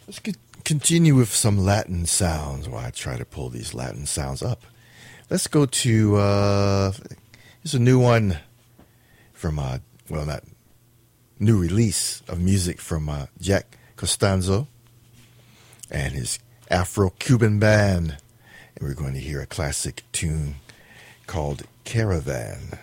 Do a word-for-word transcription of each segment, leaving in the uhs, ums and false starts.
Let's get, continue with some Latin sounds while I try to pull these Latin sounds up. Let's go to, uh, here's a new one from, uh, well, not new release of music from uh, Jack Costanzo and his Afro-Cuban band. And we're going to hear a classic tune called Caravan.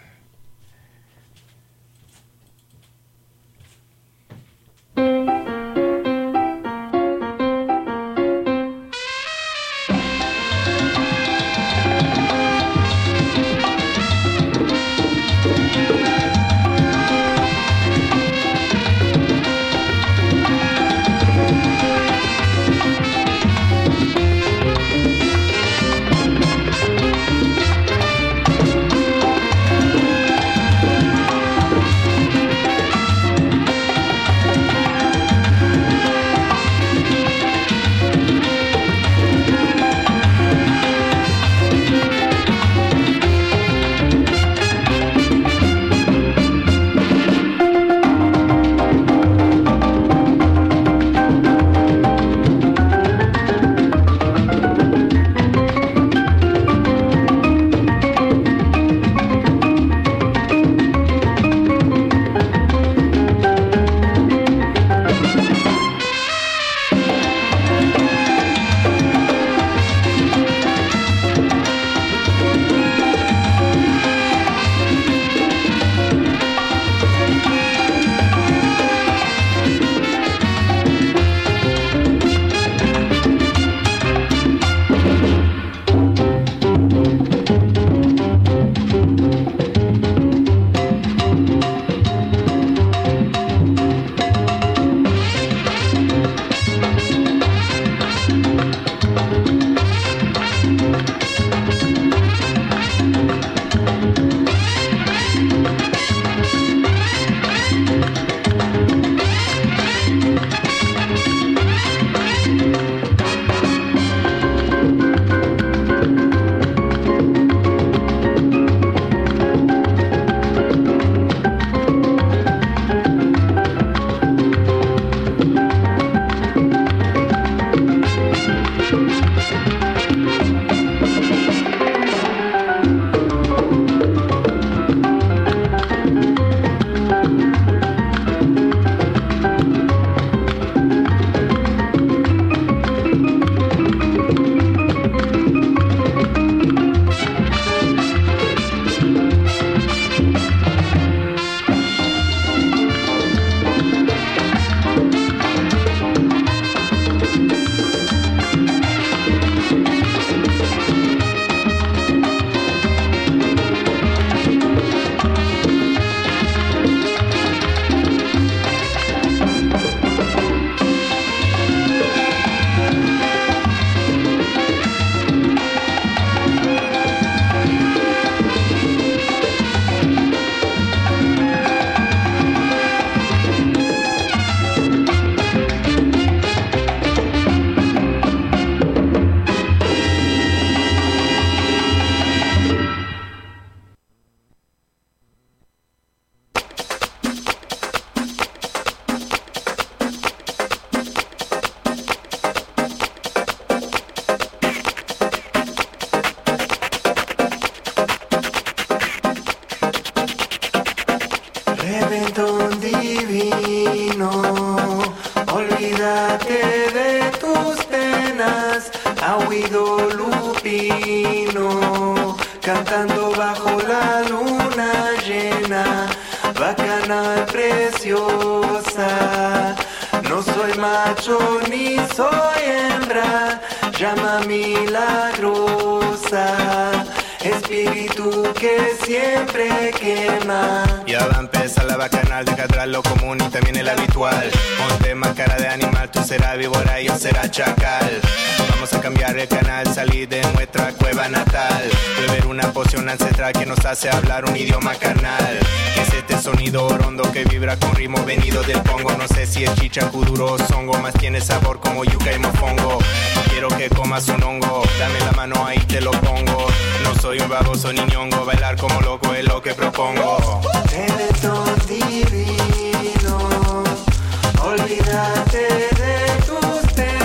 Hace hablar un idioma carnal. ¿Qué es este sonido orondo que vibra con ritmo venido del Congo? No sé si es chicha, kuduro o songo, más tiene sabor como yuca y mofongo. Quiero que comas un hongo, dame la mano ahí te lo pongo. No soy un baboso ni ñongo, bailar como loco es lo que propongo. Reggaetón divino, olvídate de tus penas.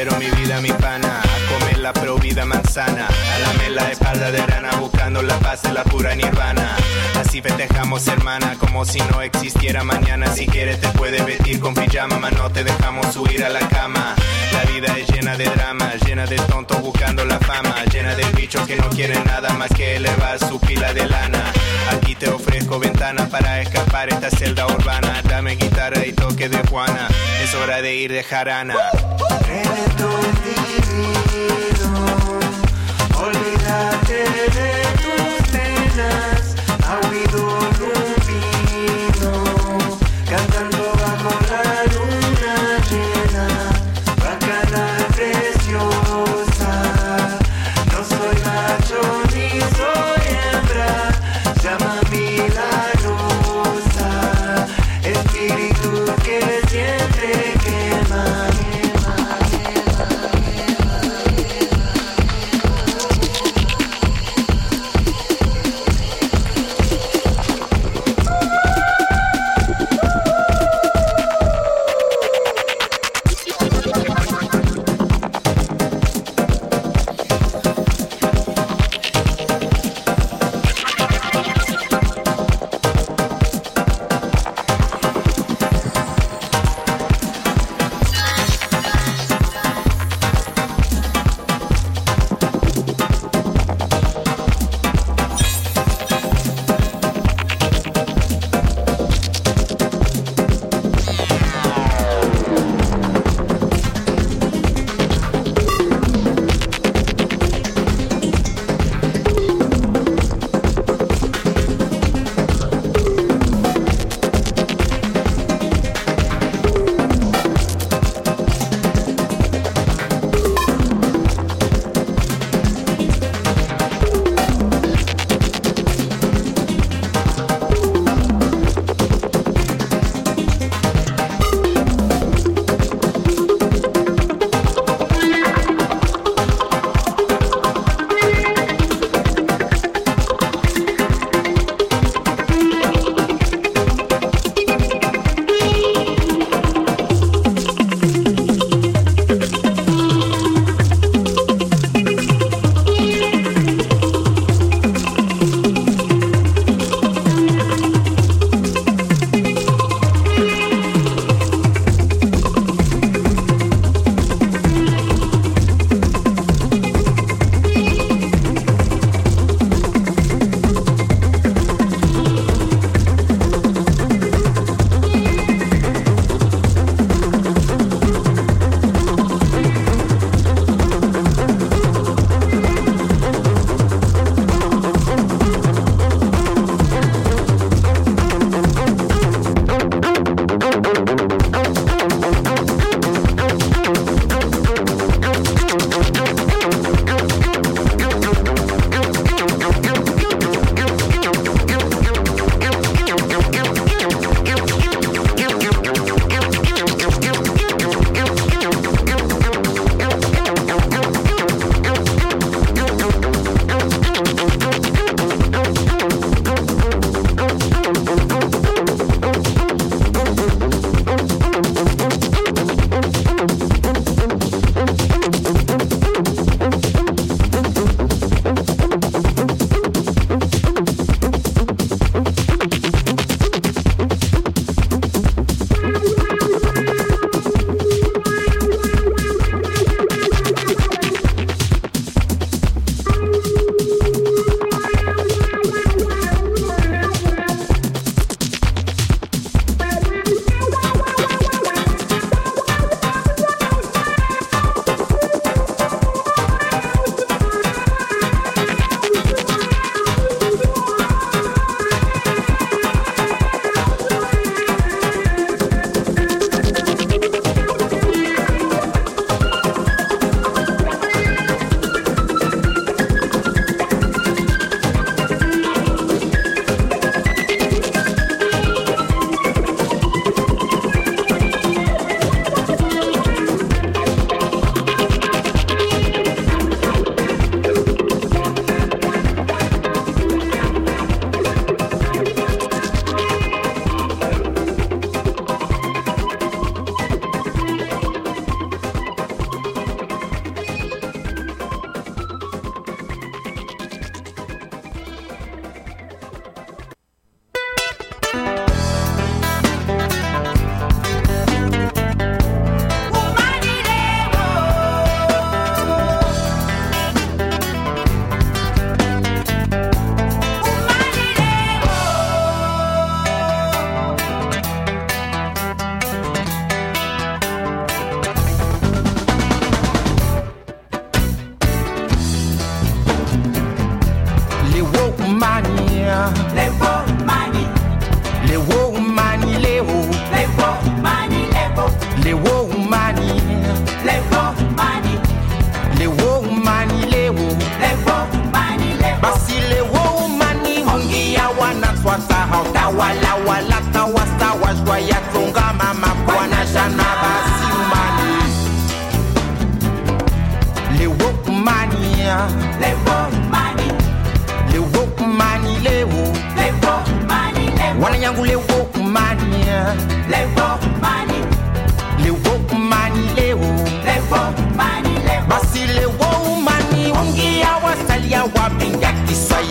quiero mi vida, mi pana, a comer la provida manzana, a lamer la espalda de rana, buscando la paz de la pura nirvana. Así festejamos, hermana, como si no existiera mañana. Si quieres te puedes vestir con pijama, mas no te dejamos subir a la cama. La vida es llena de drama, llena de tontos buscando la fama, llena de bichos que no quieren nada más que elevar su pila de lana. Aquí te ofrezco ventana para escapar esta celda urbana. Dame guitarra y toque de Juana, es hora de ir de jarana. Reggaetón divino, olvídate de tus penas, ha huido un vino, cantando bajo la luna llena, bacana preciosa, no soy macho ni soy hembra, llama milagrosa, espíritu que siempre quema.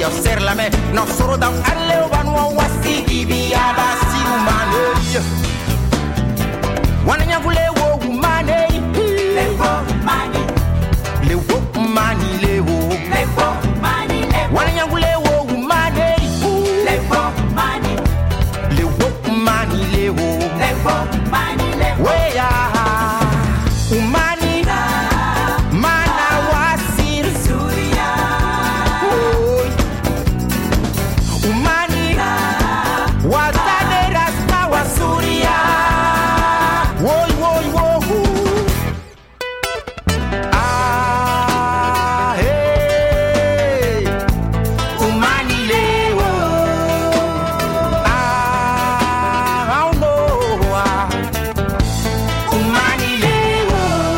yo serlame no soro dan alle wanwa wasi bibia basi umane wananya kule wo umane le wo umane le wo umane le wo le wo umane le wananya kule wo umane le wo umane le wo umane le wo le wo umane le wo ya umani mana wasir surya umani watane rasta wa surya woy woy woy ah hey umani lewo ah oh no umani lewo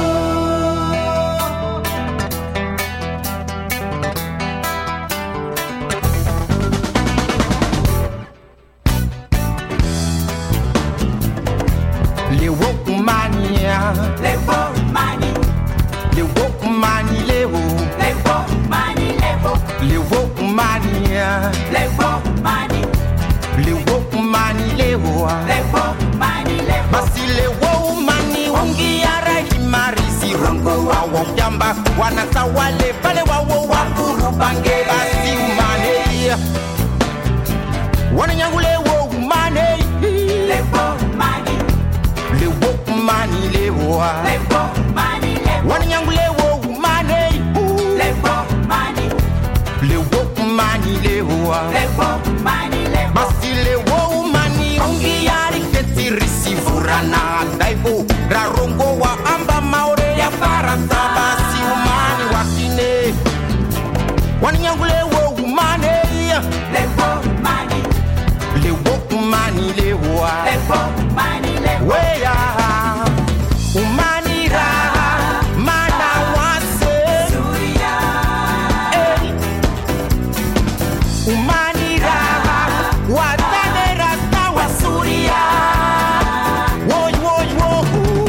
lewo umania lewo umani lewo umani lewo lewo umani lewo lewo umania lewo umani lewo umani lewo lewo umani lewo basi lewo umani ungiara himarisi rongo wawo jamba wanatawale pale wawo wakuru bange basi umani wananyangu lewo umani lewo umani lewo umani lewo lewo umani lewo wananyangu lewo umani lewo umani lewo umani lewo lewo umani lewo basi lewo umani ungiari ketirisi furana daibo rarongo wa amba maore ya faransa basi umani wakine wananyangu lewo umani lewo umani lewo umani lewo lewo umani lewo weya umani ra mana wase surya umani ra watane rasta wa surya woy woy woy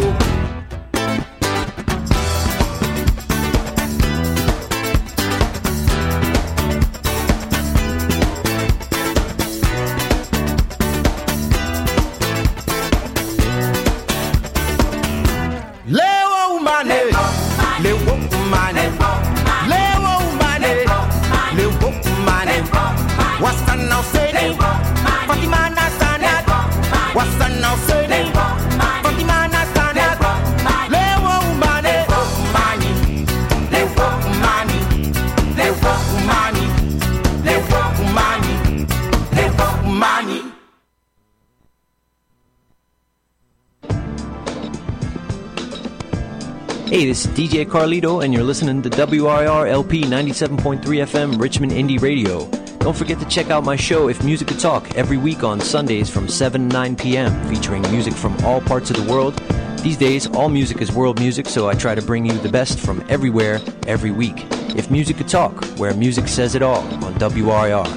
lewo umane lewo umane lewo umane lewo umane wasana useni Fatima na sanat wasana useni Fatima na sanat lewo umane umani lewo umani lewo umani lewo umani lewo umani. Hey, this is D J Carlito, and you're listening to W R I R L P ninety-seven point three F M Richmond Indie Radio. Don't forget to check out my show, If Music Could Talk, every week on Sundays from seven to nine p.m., featuring music from all parts of the world. These days, all music is world music, so I try to bring you the best from everywhere, every week. If Music Could Talk, where music says it all, on W R I R.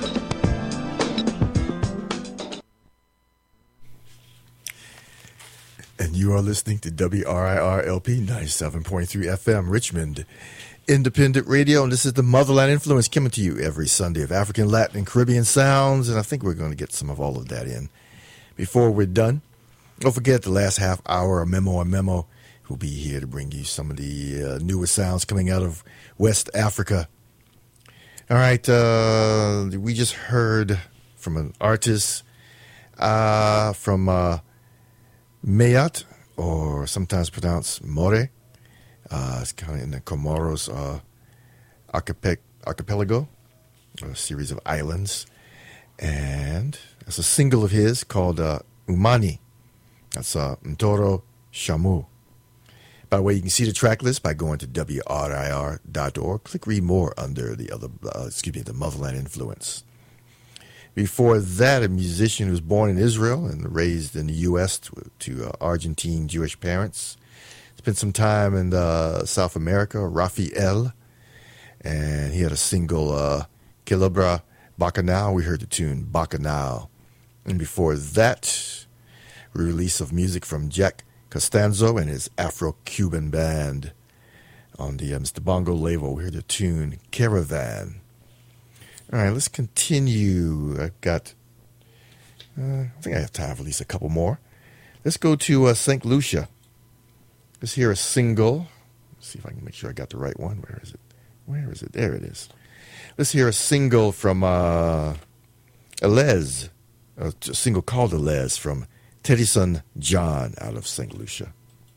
And you are listening to W R I R L P ninety-seven point three F M, Richmond Independent Radio. And this is the Motherland Influence coming to you every Sunday of African, Latin, and Caribbean sounds. And I think we're going to get some of all of that in before we're done. Don't forget the last half hour of Memo and Memo will be here to bring you some of the uh, newest sounds coming out of West Africa. All right. Uh, we just heard from an artist uh, from... Uh, Mayat, or sometimes pronounced More. Uh, it's kind of in the Comoros uh, archipel- archipelago, a series of islands. And it's a single of his called uh, Umani. That's uh, Ntoro Shamu. By the way, you can see the track list by going to W R I R dot org. Click read more under the other, uh, excuse me, the Motherland Influence. Before that, a musician who was born in Israel and raised in the U S to, to uh, Argentine Jewish parents. Spent some time in uh, South America, Rafael. And he had a single, uh, Kilabra Bacchanal. We heard the tune Bacchanal. And before that, release of music from Jack Costanzo and his Afro-Cuban band. On the uh, Mister Bongo label, we heard the tune Caravan. All right, let's continue. I've got, uh, I think I have time for at least a couple more. Let's go to uh, Saint Lucia. Let's hear a single. Let's see if I can make sure I got the right one. Where is it? Where is it? There it is. Let's hear a single from uh, Elez, a single called Elez from Teddyson John out of Saint Lucia.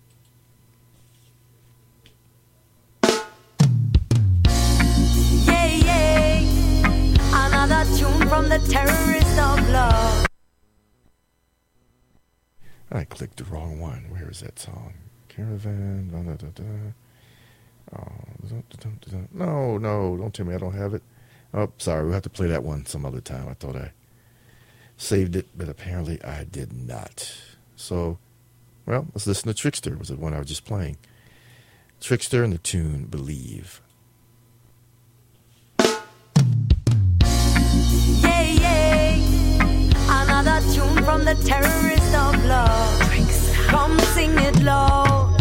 Yeah, yeah. Another tune from the terrorist of love. I clicked the wrong one. Where is that song? Caravan. Da, da, da, da. Oh, da, da, da, da. No, no, don't tell me I don't have it. Oh, sorry, we'll have to play that one some other time. I thought I saved it, but apparently I did not. So, well, let's listen to Trickster. Was the one I was just playing. Trickster and the tune Believe. Yeah, yeah. Another tune from the terrorist of love. Come sing it low.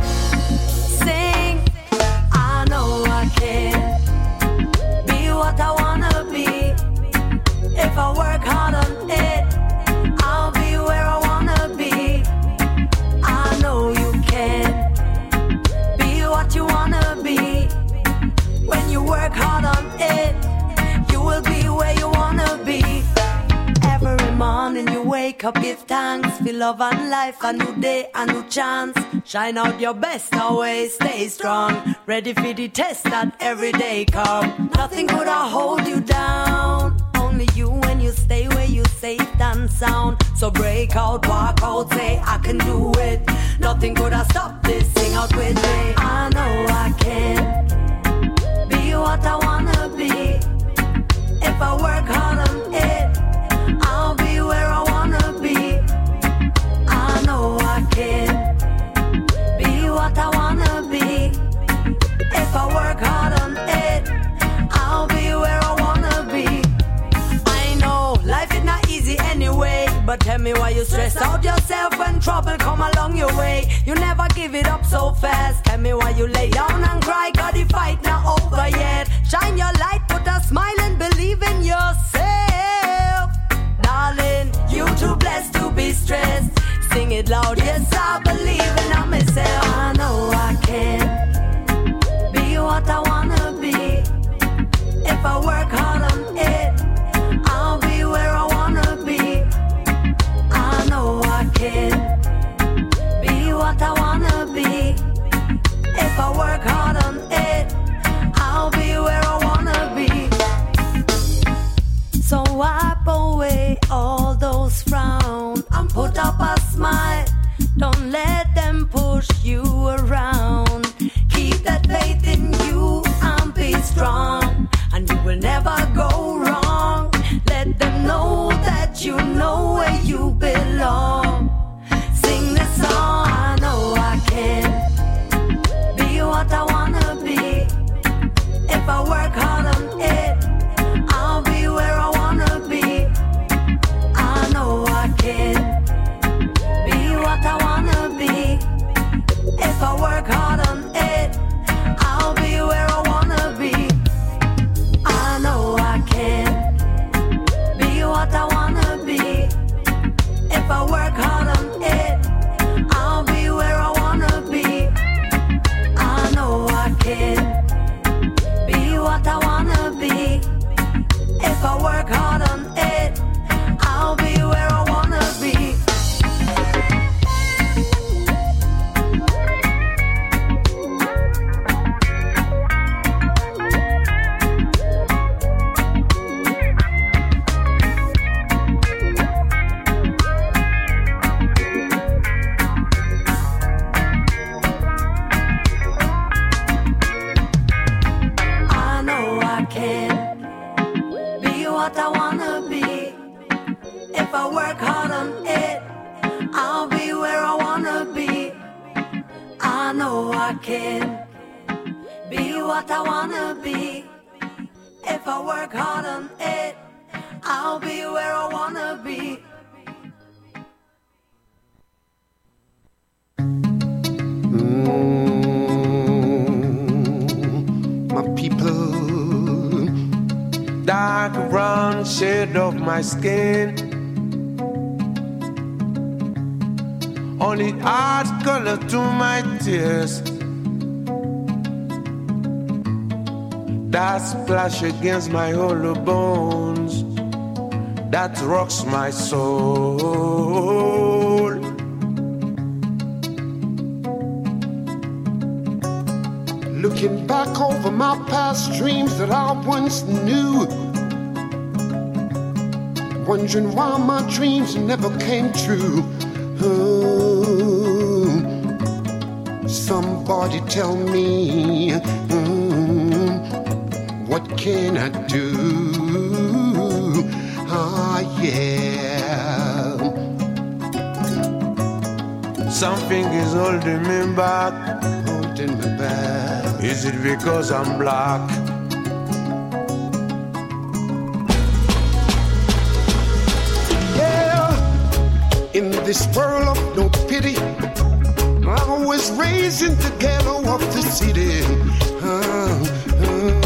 Sing. I know I can be what I wanna be. If I work hard on it, I'll be where I wanna be. I know you can be what you wanna be. When you work hard on it, you will be where you wanna be. Every morning you wake up, give thanks. Feel love and life, a new day, a new chance. Shine out your best always, stay strong. Ready for the test that every day come. Nothing could have hold you down. Only you when you stay where you safe and sound. So break out, walk out, say I can do it. Nothing could have stopped this, sing out with me. I know I can be what I wanna be. If I work hard on it, I'll be where I wanna be. I know I can be what I wanna be. If I work hard on it, I'll be where I wanna be. I know life is not easy anyway, but tell me why you stress out yourself when trouble come along your way. You never give it up so fast. Tell me why you lay down and cry, 'cause the fight not over yet. Shine your light, put a smile and believe in yourself. Darling, you too blessed to be stressed. Sing it loud, yes, I believe in myself. I know I can be what I wanna be. If I work hard on it, I'll be where I wanna be. I know I can be what I wanna be. If I work hard on it, I'll be where I wanna be. So wipe away all those frowns and put up a smile. Don't let them push you around. Keep that faith in you and be strong, and you will never go wrong. Let them know that you know where you belong. Sing this song. I know I can be what I wanna be. If I work hard on it, I'll be where I wanna be. I know I can be what I wanna be. If I work hard on it, I'll be where I wanna be. I know I can be what I wanna be. If I work hard on it, I'll be where I wanna be. I know I can be what I wanna be. If I work hard on it, I'll be where I wanna be. I know I can be what I wanna be. If I work hard on it, I'll be where I wanna be. I know I can be what I wanna be. If I work hard on it, I'll be where I wanna be. My people, like a brown shade of my skin. Only add color to my tears that splash against my hollow bones, that rocks my soul. Looking back over my past dreams that I once knew, wondering why my dreams never came true. Oh, somebody tell me, mm, what can I do? Ah, yeah. Something is holding me back, holding me back. Is it because I'm black? Yeah, in this world of no pity, I was raised in the ghetto of the city. Uh, uh,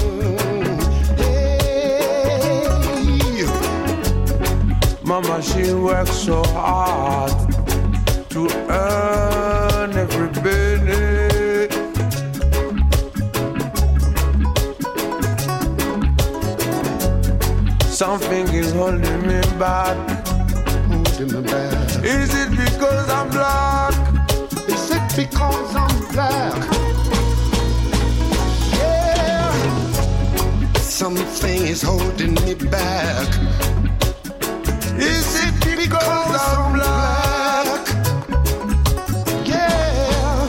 hey. Mama, she works so hard to earn every penny. Something is holding me back. Holding me back. Is it because I'm black? Is it because I'm black? Yeah. Something is holding me back. Is it because, because I'm black? Yeah.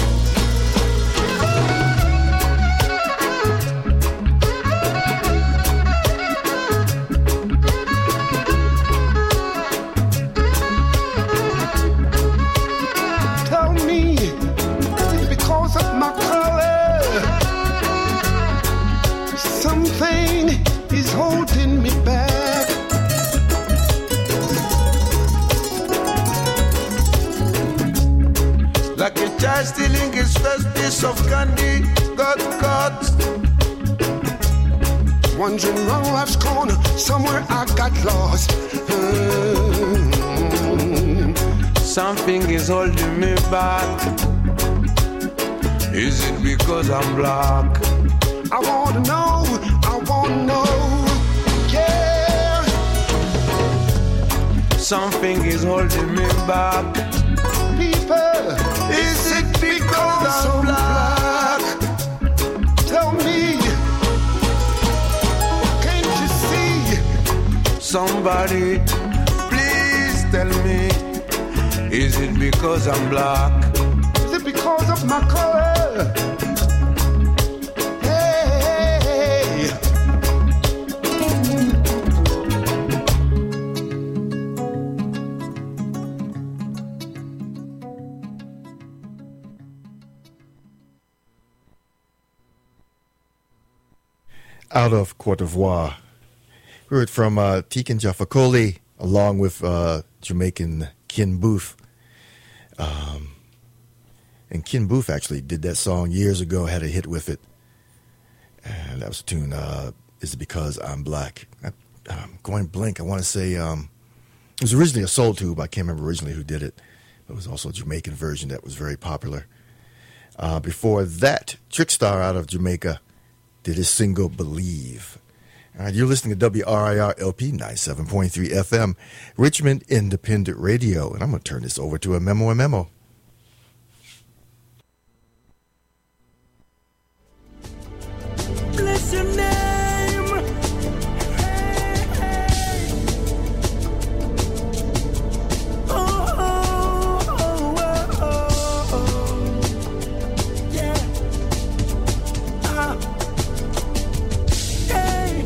Tell me, is it because of my color? Something is holding me back. Like a child stealing his first piece of candy, got caught. Wandering around life's corner, somewhere I got lost. Mm-hmm. Something is holding me back. Is it because I'm black? I wanna know, I wanna know, yeah. Something is holding me back. People, is it because I'm black? Tell me, can't you see? Somebody, please tell me, is it because I'm black? Is it because of my color? Hey. Out of Cote d'Ivoire, we heard from uh, Tiken Jah Fakoly along with uh, Jamaican Ken Booth. Um, and Ken Booth actually did that song years ago, had a hit with it. And that was a tune, uh, Is It Because I'm Black? I, I'm going blank. I want to say um, it was originally a soul tube. I can't remember originally who did it. But it was also a Jamaican version that was very popular. Uh, before that, Trickstar out of Jamaica did his single Believe. All right, you're listening to W R I R L P ninety-seven point three F M, Richmond Independent Radio. And I'm going to turn this over to a memo a memo. Bless your name. Hey, hey. Oh, oh, oh, oh, oh. Yeah. Ah. Hey.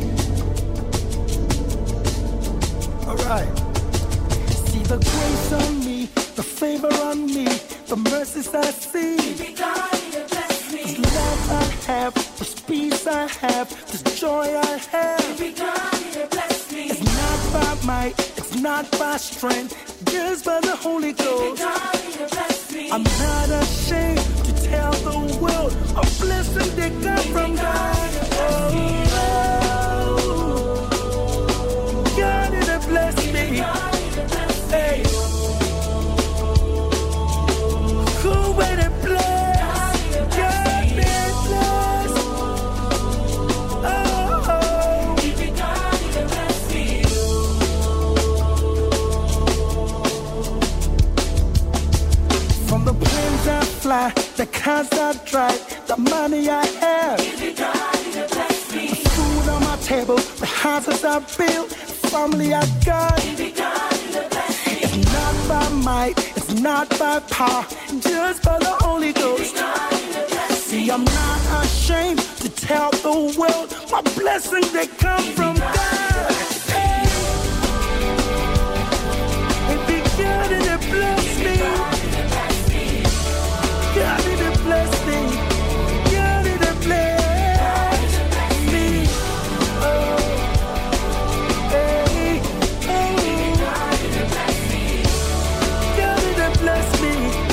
All right. See the grace on me, the favor on me, the mercies I see. This love I have, this peace I have, this joy I have. It's not by might, it's not by strength, just by the Holy Ghost. I'm not ashamed to tell the world a blessing they got from God. Oh, oh, the cars I drive, the money I have. The food on my table, the houses I build, the family I got. It's not by might, it's not by power, just by the Holy Ghost. See, I'm not ashamed to tell the world my blessings, they come from God. Hey. It be God that bless me. God that bless me. God that bless me. Oh, hey, oh. God that bless me.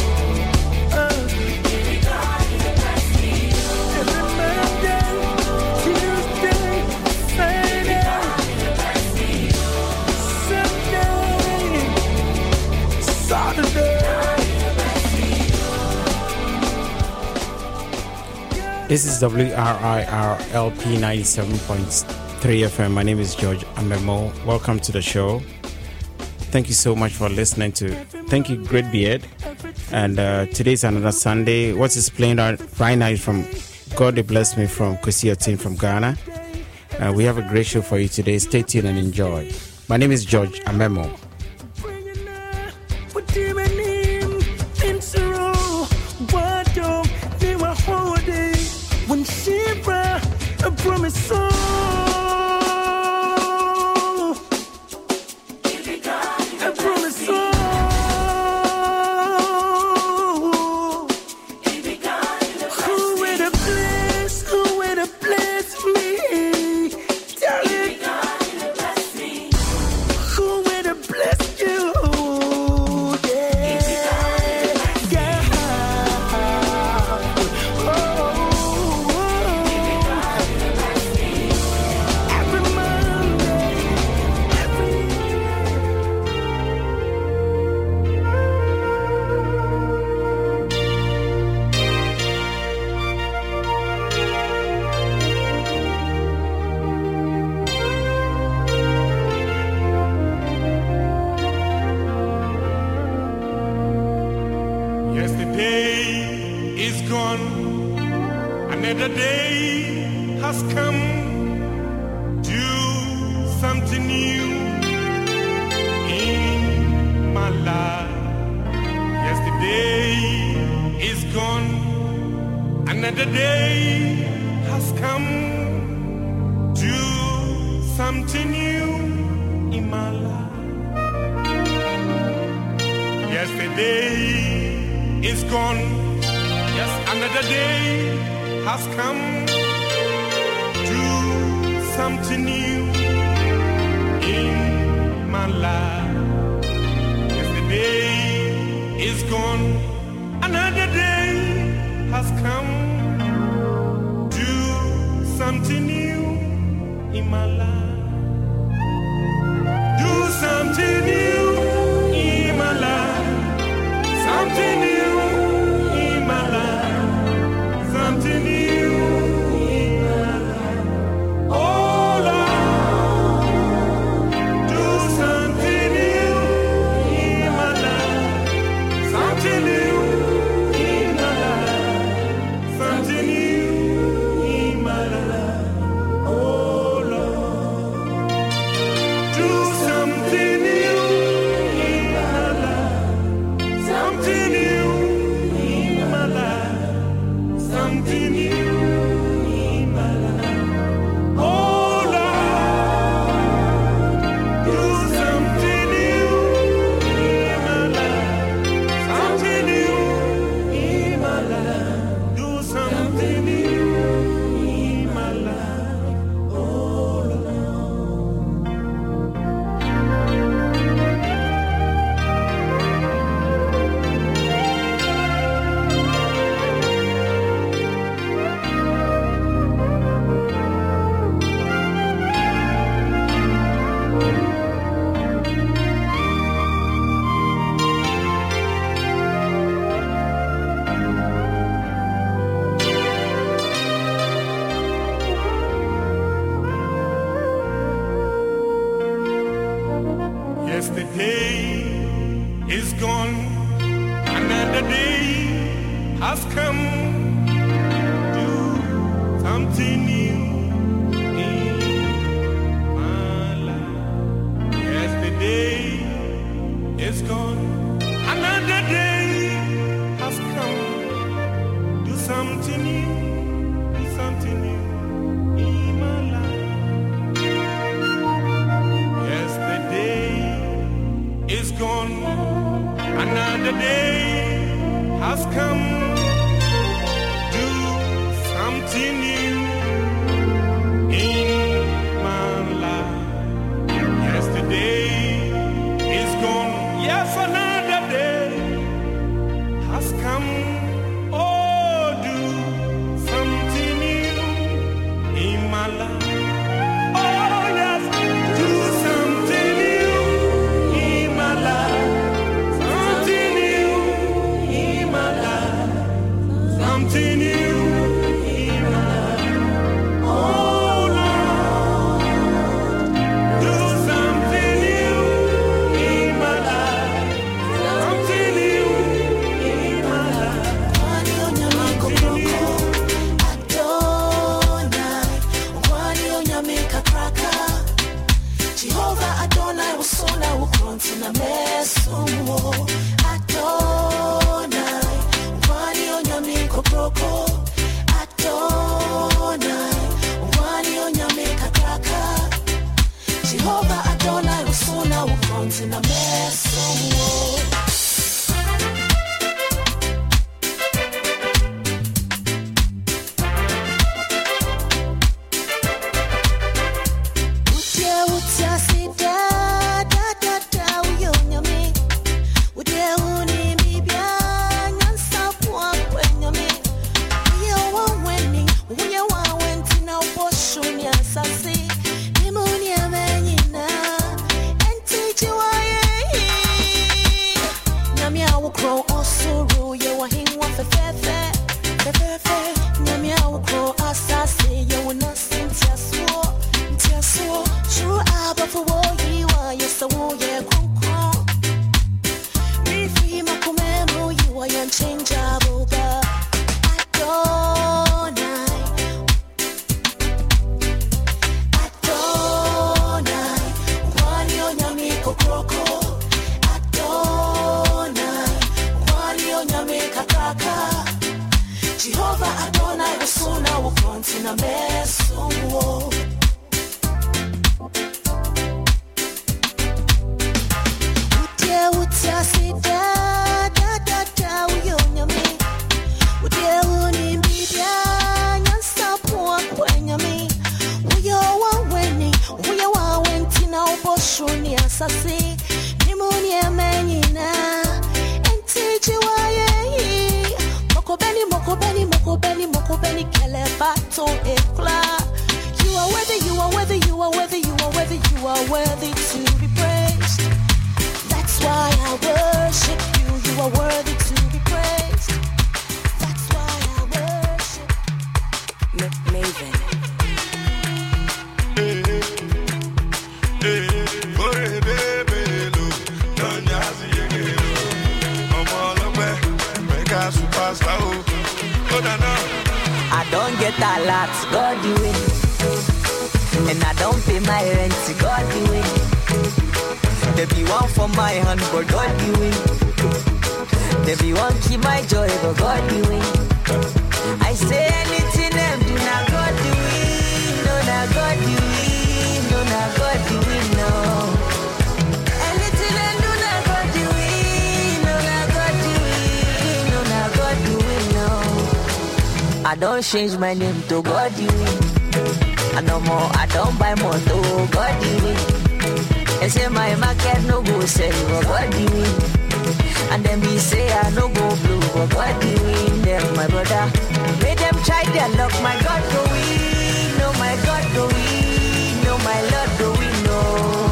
This is W R I R L P ninety-seven point three F M. My name is George Amemo. Welcome to the show. Thank you so much for listening to. Thank you, Great Beard. And uh, today's another Sunday. What is playing right now is from God They Bless Me from Kosia Team from Ghana. Uh, we have a great show for you today. Stay tuned and enjoy. My name is George Amemo. When Shiva promised so, I promised so. Who will to bless? Who will to bless me? Tell it. Who will to bless you? Yeah, yeah. Another day has come. Do something new in my life. Yesterday is gone. Another day has come. Do something new in my life. Yesterday is gone. Yes, another day has come. Do something new in my life. Yesterday is gone. Another day has come. Do something new in my life. Do something new in my life. Something new. Something new in my life. Oh Lord, do something new in my life. Something new in my life. Something new in my life. Oh Lord, do something new in my life. Something new in my life. Something new in my life. Oh Lord, do something new in my life. Something new in my life. Do something new in my life. Oh Lord. something new in my life. Yesterday is gone, another day has come. Do something new, do something new in my life. Yesterday is gone, another day has come. Do something new in my life. Yesterday is gone, yes, another day has come. Oh, do something new in my life. Oh, yes, do something new in my life. Something new in my life. Something new in my life. Oh, Lord, do something new in my life. Something new in my life. Jehovah Adonai usona ukonti na mesumo Adonai wani onyame koproko Adonai wani onyame kakraka Jehovah Adonai usona ukonti na mesumo I don't get a lot, God do it. And I don't pay my rent, God do it. There be one for my hand, but God do it. There be one keep my joy, but God do it. I say anything them do, now God do it. No, now God do it. No, now God do it, no. Anything them do, now God do it. No, now God do it. No, now God do it, no. I don't change my name to God do it. I no more, I don't buy more to God do it. They say my market no go sell, but God do it. And then me say I no go blue, but God do it. Them my brother, make them try their luck. My God go win, no my God go win, no my Lord go win, no.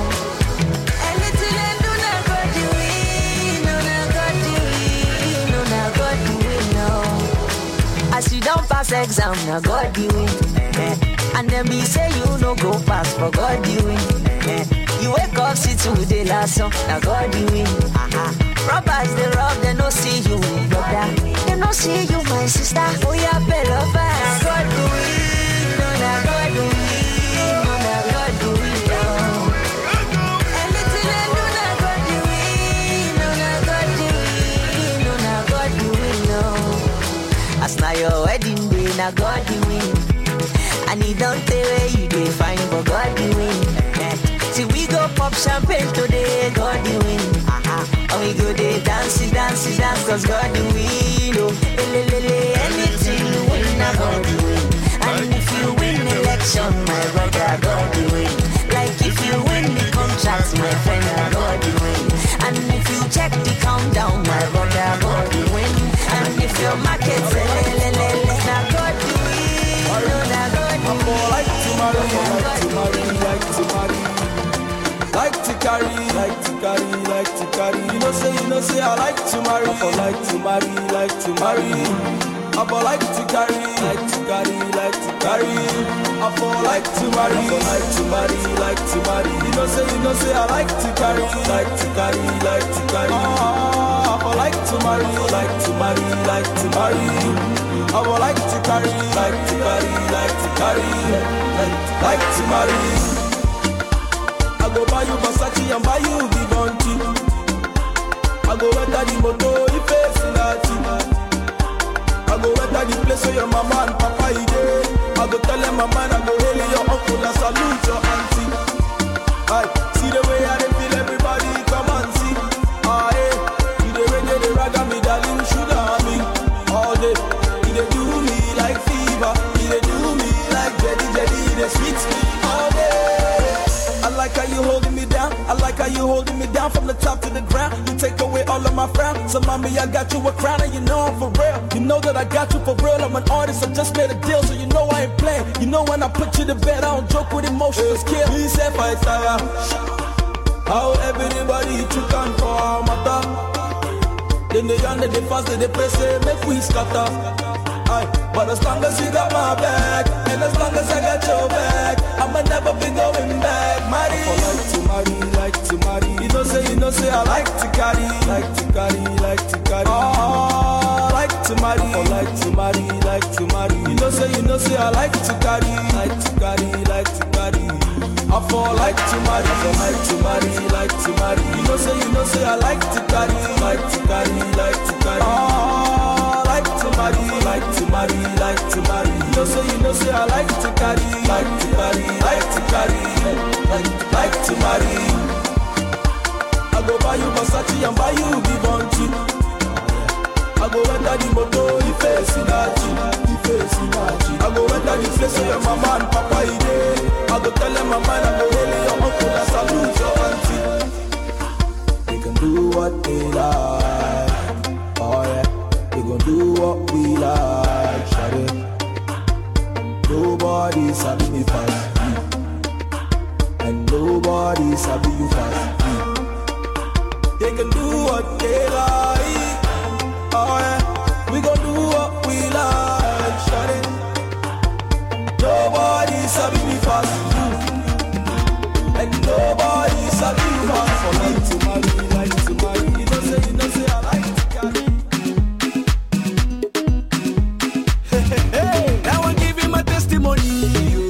Anything they do now God do it, no now God do it, no now God do it, no. As you don't pass exam, now God do it. And then me say you no go pass, but God do it. You wake up, see today last song, now God do it. Uh-huh. Robbers, they rob, they no see you, brother. They no see you, my sister. Oh, yeah, better fast. God do it. wedding day, now God the win. And he don't tell where you dey find, but God the win. See, we go pop champagne today, God the win. Uh-huh. And we go there dance, dance, dance, cause God the win. Oh, lelelele, anything you win, now God the win. And if you win election, my brother, God the win. Like if you win the contract, my friend, God the win. And if you check the countdown, my brother, God the win. And if your market say lelelele, now God the win. Oh, now God the win. Like to marry, like to marry, like to marry. Like to carry, like to carry, like to carry. You know say, you know say I like to marry. I like to marry, like to marry. I for like to carry, like to carry, like to carry. I for like to marry, like to marry, like to marry. You know say, you know say I like to carry, like to carry, like to carry. I for like to marry, like to marry, like to marry. I for like to carry, like to carry, like to carry, like like to marry. I go buy you Versace and buy you Givenchy. I go enter the motor, you facing that. I go enter the place where your mama and papa is there. I go tell them my man, I go hail your uncle and salute your auntie. Aye, see the way I dey feel, everybody come and see. Ah, hey, you the reggae, the raga, me darling, sugar me all day. You dey do me like fever, you dey do me like jelly, jelly, you dey sweet me all day. I like how you holding me down. I like how you holding me down from the top to the ground. You take away all of my frown. So mommy, I got you a crown and you know I'm for real. You know that I got you for real. I'm an artist, I just made a deal, so you know I ain't playing. You know when I put you to bed, I don't joke with emotions. Kill me, say fight style. How everybody you can for our matter. Then they young, they fast, they press it, make we scatter. Aye, but as long as you got my back, and as long as I got your back, I'ma never be going back. Marry, I like to marry, like to marry. You know say, you know say I like to carry, like to carry, like to carry. Oh, like to marry, I like to marry, like to marry. You know say, you know say I like to carry, like to carry, like to carry. I fall like to marry, I like to marry, like to marry. You know say, you know say I like to carry, like to carry, like to carry. Oh, like to marry, like to marry, like to marry. You know say, you know say I like to carry, like to carry, like to carry, like, like to marry. I go buy you Versace and buy you Givenchy. I go enter the motor, you facing that, you facing that. I go enter the place where your mama and papa is there. I go tell them my man, I go hail your uncle and salute your auntie. They can do what they like, oh yeah. They gon' do what we like, shut it. Nobody sabi me fast, me. And nobody sabi you fast, me. They can do what they like, oh yeah. We gon' do what we like, shut it. Nobody sabi me fast, me. And nobody sabi you fast. For like to marry, like to marry. You know say, you know say I like to carry. Now I'm giving my testimony.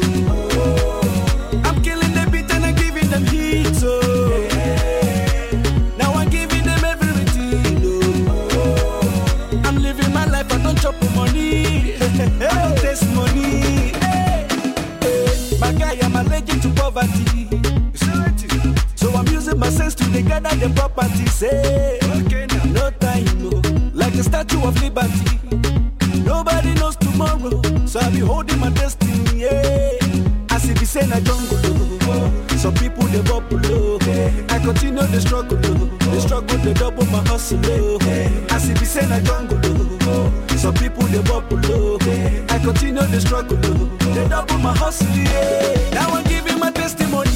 Oh. I'm killing the beat and I'm giving them heat. Oh. Now I'm giving them everything. Oh. I'm living my life, I don't chop money. I don't taste money. My guy, I'm allergic to poverty. So I'm using my sense to they gather the property. Say, okay, now. No time, no. Like the Statue of Liberty. Nobody knows tomorrow, so I be holding my destiny, yeah. As if it's in a jungle, oh. Some people they bubble, oh. I continue the struggle, oh. The struggle, they double my hustle, oh. As if it's in a jungle, oh. Some people they bubble, oh. I continue the struggle, oh. They double my hustle, yeah. Now I'm giving my testimony,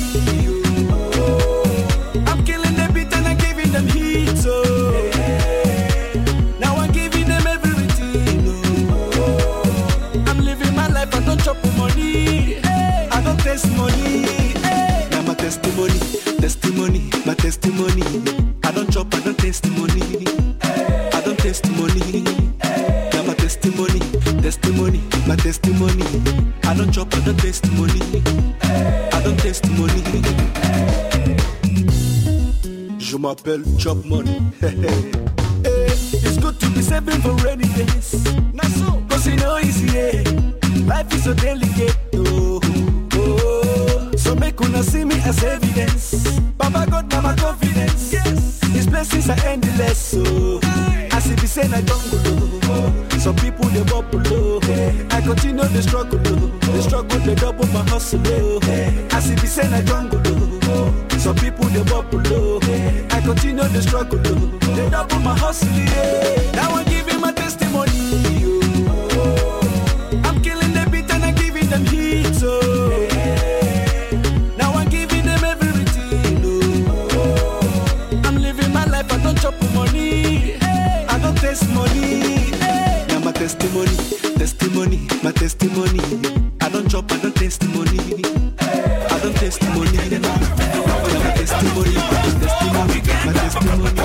oh. I'm killing the beat and I'm giving them heat, oh. Now I'm giving them everything, oh. I'm living my life, I don't chop money, I don't taste money. Now my testimony, testimony, my testimony. I don't chop, I don't taste money, I don't taste money. Now my testimony, testimony, my testimony. I don't chop, I don't taste money, I don't taste money. Je m'appelle Chop Money. It's good to be saving for rainy days. Cause you know it's yeah. Life is so delicate. Oh, oh. So make una see me as evidence. Baba God, now my confidence. Yes. His blessings are endless. So as if he say I don't go low. Some people they bubble low. I continue the struggle low. The struggle they double my hustle low. As if he say I don't go low. Some people they bubble low. I continue the struggle low. They double my hustle. Yeah. Now I'm giving my testimony. Oh. I'm killing the beat and I'm giving them heat. So now I'm giving them everything. Oh. I'm living my life. I don't chop money. I don't taste money. Now my testimony, testimony, my testimony. I don't chop. I don't taste money. I don't taste money. Now my testimony, testimony, my testimony.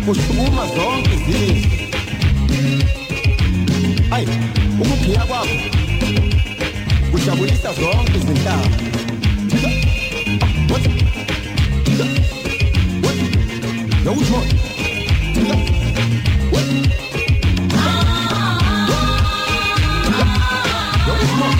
kusukuma zonke izizwe. Hayi, ukuphiya kwakho kujabulisa zonke izinhlanga. What? What? Yo, which one? What? Yo, which one?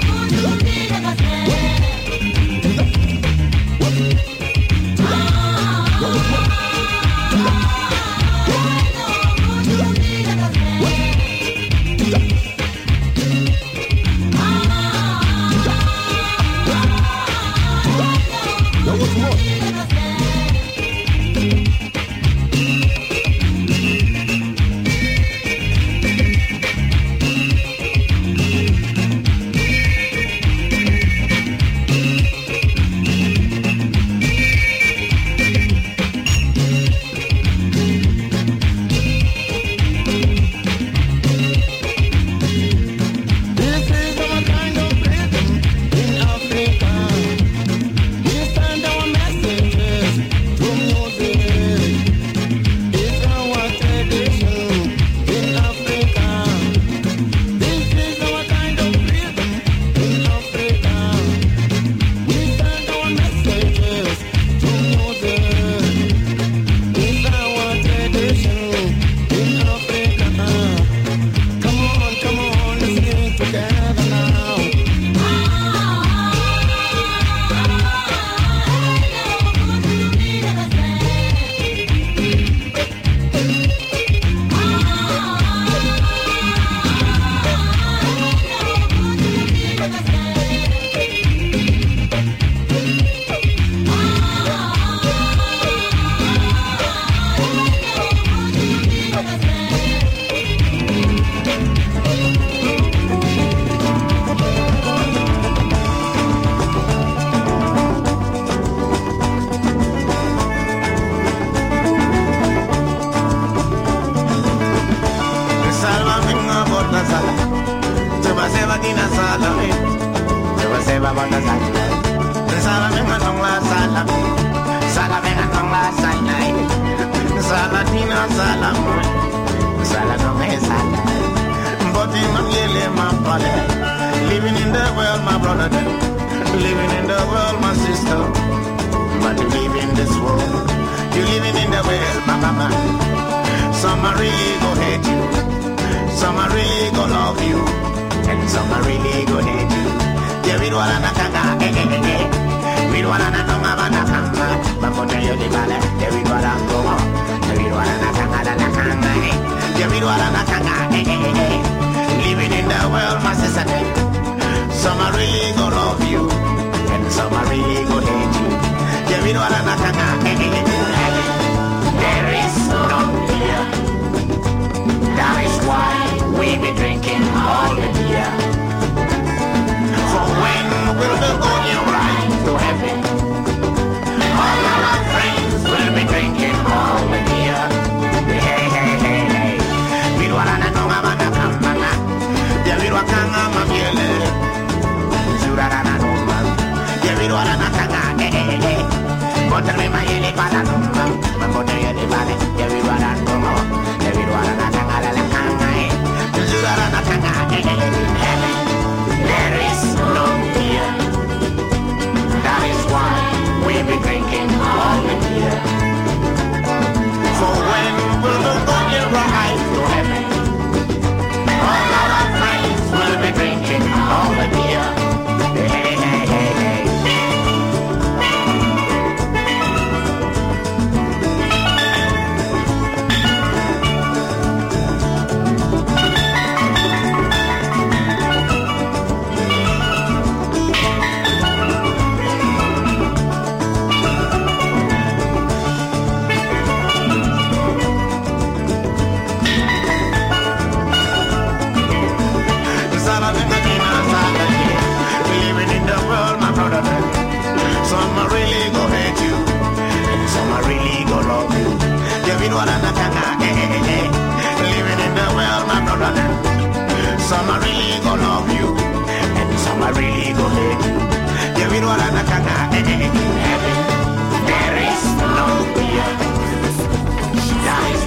Some are really gonna love you, and some are really gonna hate you. Yeah, we don't wanna kanga in heaven. There is no fear. That is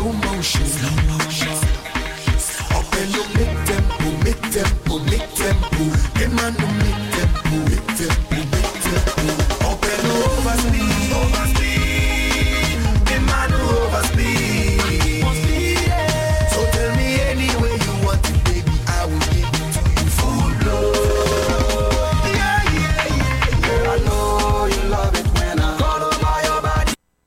slow motion. Slow motion. Up and you make tempo, make tempo, make tempo. Hey man, you make tempo, make tempo, make tempo. Up and you overspeed, overspeed. Hey man, you overspeed. So tell me any way you want it, baby, I will give it to you full blow. Yeah, yeah, yeah, yeah. I know you love it when I call over your body.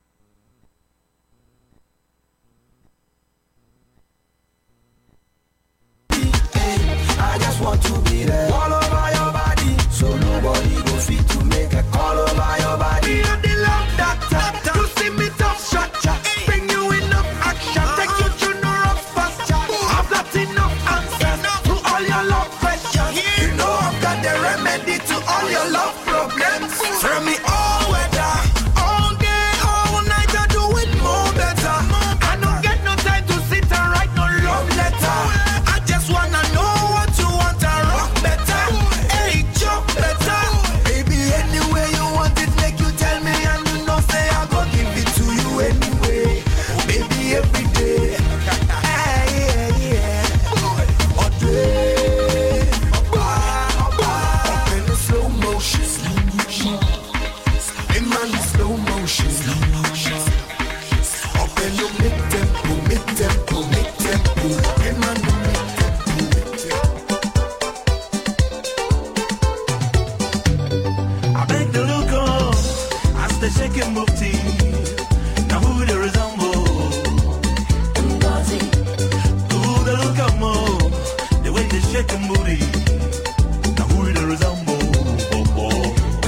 I just want to be there, all over your body, so nobody go fit to make a call over your body. You're the love doctor, to see me tough shot, bring you enough action, take you to no rough posture. I've got enough answers to all your love questions. You know I've got the remedy to all your love problems. From me all weather, all day, all night, I do it more better. I don't get no time to sit and write no love letter. I just wanna know what you want to rock better. Hey, jump better. Baby, anyway you want it, make you tell me, and you know say I go give it to you anyway. Baby, every day. Hey, yeah, yeah. All day. Up in the slow motion. Slow motion. Hey man, the slow motion. Slow motion. Up in the mid tempo, mid tempo, mid tempo. Hey man, the mid tempo, mid tempo. I beg the look on as the shaking move team. Now who they resemble? Who the look on more? The way they shake and booty. Now who they resemble? Oh, oh.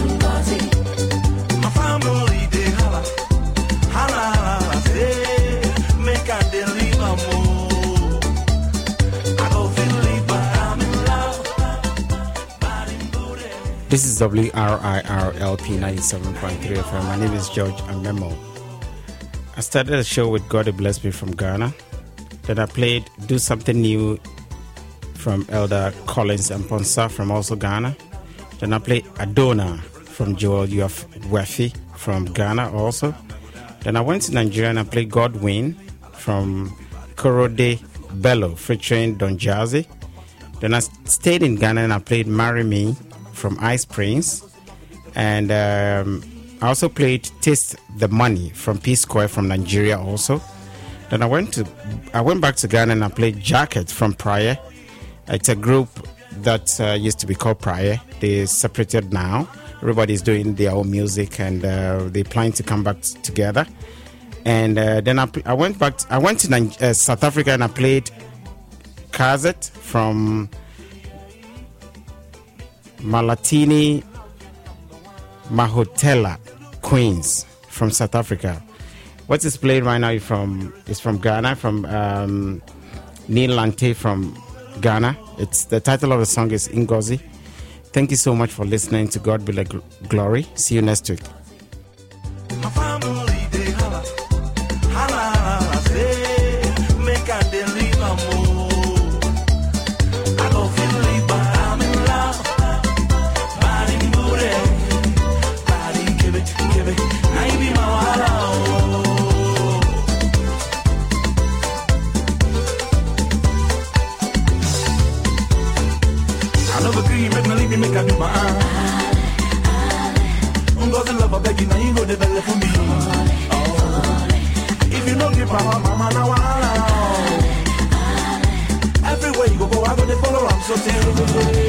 My family they holla, holla, holla, say make I deliver more. I go feel it, but I'm in love. Body booty. This is W R I R L P ninety-seven point three F M. My name is George Amemo. I started the show with God Bless Me from Ghana. Then I played Do Something New from Elder Collins and Ponsa from also Ghana. Then I played Adona from Joel Wefi from Ghana also. Then I went to Nigeria and I played Godwin from Korode Bello featuring Don Jazzy. Then I stayed in Ghana and I played Marry Me from Ice Prince. And um, I also played Taste the Money from P Square from Nigeria also. Then I went to I went back to Ghana and I played Jacket from Praia. It's a group that uh, used to be called Praia. They separated now. Everybody's doing their own music and uh, they plan to come back t- together. And uh, then I, I went back. To, I went to Niger- uh, South Africa and I played Kazet from Malatini Mahotela, Queens from South Africa. What is played right now is from is from Ghana, from um, Neil Lante from Ghana. It's the title of the song is Ngozi. Thank you so much for listening to God Be the Gl- Glory. See you next week. My family they holla, holla, holla, say make I deliver more. I go feel it, but I'm in love. Body booty, body give it, give it. Now you be my wahala. I love a green, make me leave me, make I do my arm. Ngozi love a begging, now you go develop for me. Oh. If you don't give mama, mama, now I Everywhere you go, go, I go to follow, I'm so terrible.